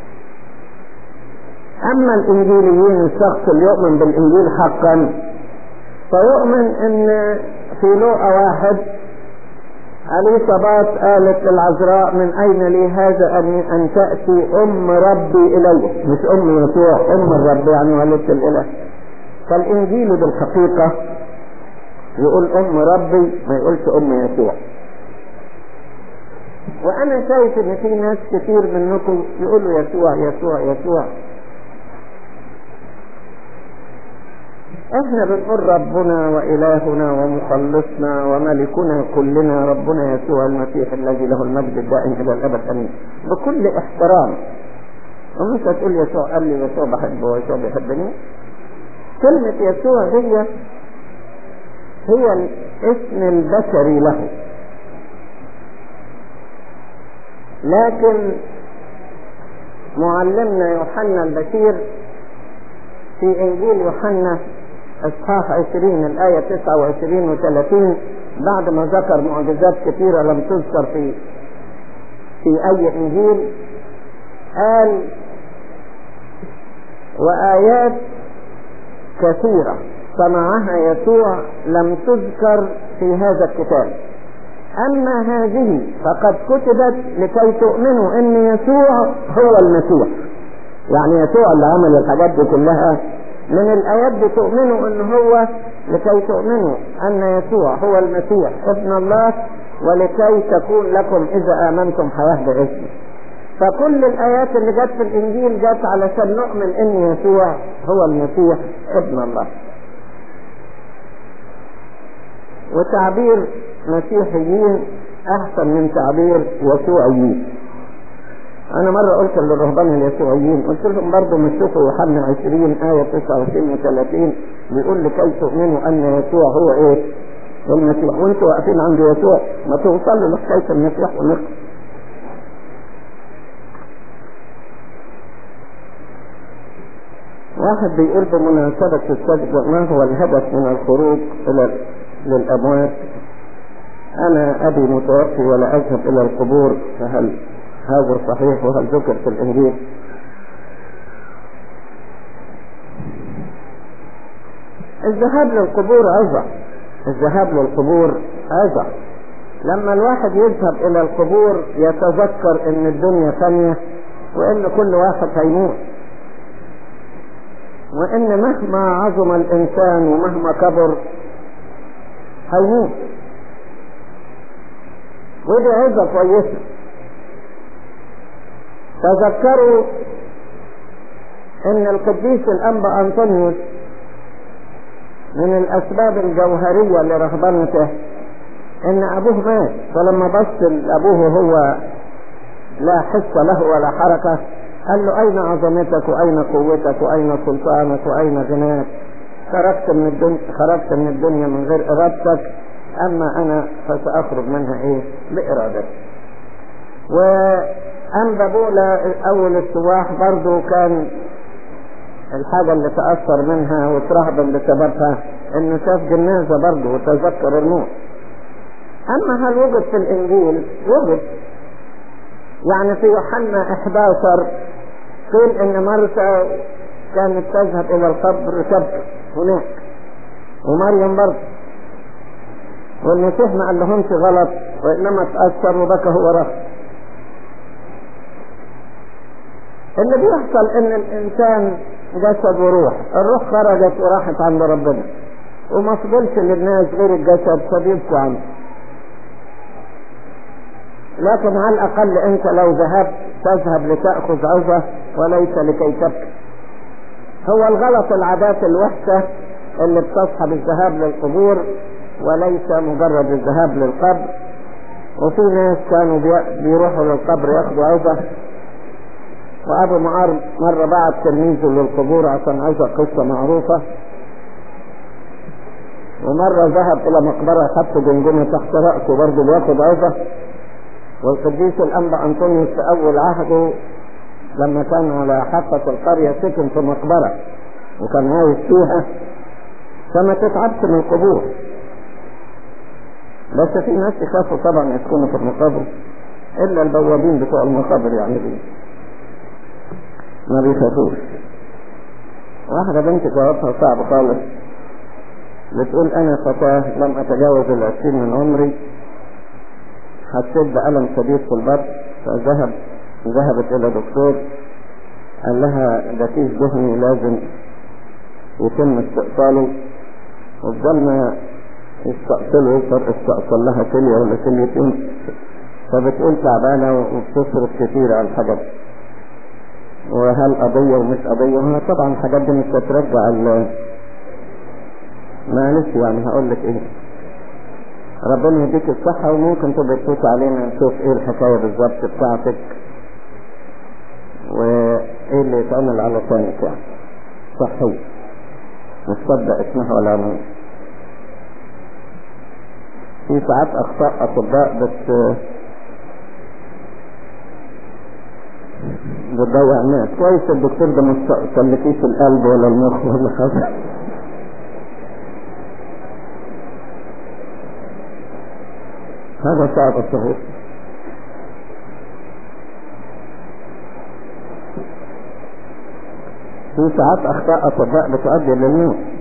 أما الإنجيليين الشخص اللي يؤمن بالإنجيل حقا فيؤمن إن في لوقا واحد اليصابات قالت للعذراء من أين لي هذا أن أن تأتي أم ربي إلي، مش أم يسوع، أم الرب يعني والدة الإله. فالإنجيل بالحقيقة يقول أم ربي ما يقولش أم يسوع. وأنا شايف إن في ناس كثير منكم يقولوا يسوع يسوع يسوع. احنا بنقول ربنا وإلهنا ومخلصنا وملكنا كلنا ربنا يسوع المسيح الذي له المجد الدائم إلى الأبد آمين، بكل احترام. ومش هتقول يسوع قال لي يسوع بحبه ويسوع بيحبني. كلمة يسوع هي هي الاسم البشري له، لكن معلمنا يوحنا البشير في انجيل يوحنا اصحاح عشرين الايه تسعة وعشرين وثلاثين بعد ما ذكر معجزات كثيرة لم تذكر في في اي انجيل، قال وآيات كثيرة صنعها يسوع لم تذكر في هذا الكتاب، أما هذه فقد كتبت لكي تؤمنوا أن يسوع هو المسيح. يعني يسوع اللي عمل الحاجات دي كلها، من الآيات دي تؤمنوا أن هو، لكي تؤمنوا أن يسوع هو المسيح ابن الله، ولكي تكون لكم إذا آمنتم حياة باسمه. فكل الآيات اللي جت في الإنجيل جت علشان نؤمن أن يسوع هو المسيح ابن الله. وتعبير مسيحيين أحسن من تعبير يسوعيين. أنا مرة قلت للرهبان اليسوعيين، قلت لهم برضه مش شوفوا يوحنا عشرين آية تسعة وعشرين وثلاثين بيقول لكي تؤمنوا أن يسوع هو إيه؟ المسيح، وأنتوا واقفين عند يسوع ما توصلوا لحكاية المسيح ونقص. واحد بيقول بمناسبة السجد، ما هو الهدف من الخروج إلى للأموات؟ أنا أبي متوفي ولا أذهب إلى القبور، فهل هذا صحيح وهل ذكر في الإنجيل؟ الذهاب للقبور عظة، الذهاب للقبور عظة. لما الواحد يذهب إلى القبور يتذكر إن الدنيا فانية، وإن كل واحد هيموت، وإن مهما عظم الإنسان ومهما كبر هيموت. ودي عظة كويسة. تذكروا ان القديس الانبا انطونيوس من الاسباب الجوهرية لرهبنته ان ابوه مات، فلما بص لابوه هو لا حس له ولا حركة، قال له اين عظمتك واين قوتك واين سلطانك واين غناك؟ خرجت من الدنيا خرجت من الدنيا من غير ارادتك، اما انا فساخرج منها ايه؟ بارادتك. وأنبا بولا اول السواح برضو كان الحاجة اللي تأثر منها وترهبن بسببها انه شاف جنازة برضو وتذكر الموت. اما هل وجد في الانجيل؟ وجد. يعني في يوحنا احد عشر قيل ان مرثا كانت تذهب الى القبر تبكي هناك، ومريم برضو، والمسيح ما قال لهمش غلط، وانما تأثر وبكى هو رخص. اللي بيحصل ان الانسان جسد وروح، الروح خرجت وراحت عند ربنا وما فضلش للناس غير الجسد فبيبكوا عنه. لكن على الاقل انت لو ذهبت تذهب لتأخذ عظة وليس لكي تبكي. هو الغلط العادات الوحشة اللي بتصحب الذهاب للقبور وليس مجرد الذهاب للقبر. وفي ناس كانوا بيروحوا للقبر ياخذوا عظة، وابو معار مرة بعت تلميذه للقبور عشان عظة، قصة معروفة. ومرة ذهب الى مقبرة حط جمجمة تحت رأسه برضه بياخد عظة. والقديس الانبا انطونيوس في اول عهده لما كان على حافة القرية سكن في مقبرة وكان عايش فيها، فما تتعبش من القبور. بس في ناس يخافوا طبعا يسكنوا في المقابر، الا البوابين بتوع المقابر يعني دي ما بيخافوش. واحدة بنت جوابها صعب خالص، بتقول انا فتاة لم اتجاوز العشرين من عمري، حسيت بألم شديد في البطن، فذهب ذهبت الى دكتور قال لها ده كيس دهني لازم يتم استئصاله، وبدل ما يستأصله يقدر استأصل لها كلية ولا كليتين. فبتقول تعبانة وبتصرف كتير على الحاجات، وهل قضية ومش قضية؟ طبعا الحاجات دي مش هترجع ال معلش يعني هقول لك ايه، ربنا يديك الصحة، وممكن تبقى تفوت علينا نشوف ايه الحكاية بالظبط بتاعتك وايه اللي يتعمل على ثانيك يعني صحيح، مش صدق اسمها ولا عمل. في ساعات اخطاء اطباء بس بتضيع ناس. كويس الدكتور ده مستقلكيش القلب ولا المخ ولا حاجه. هذا صعب الصحيح. في ساعات اخطاء اطباء بتؤدي للموت.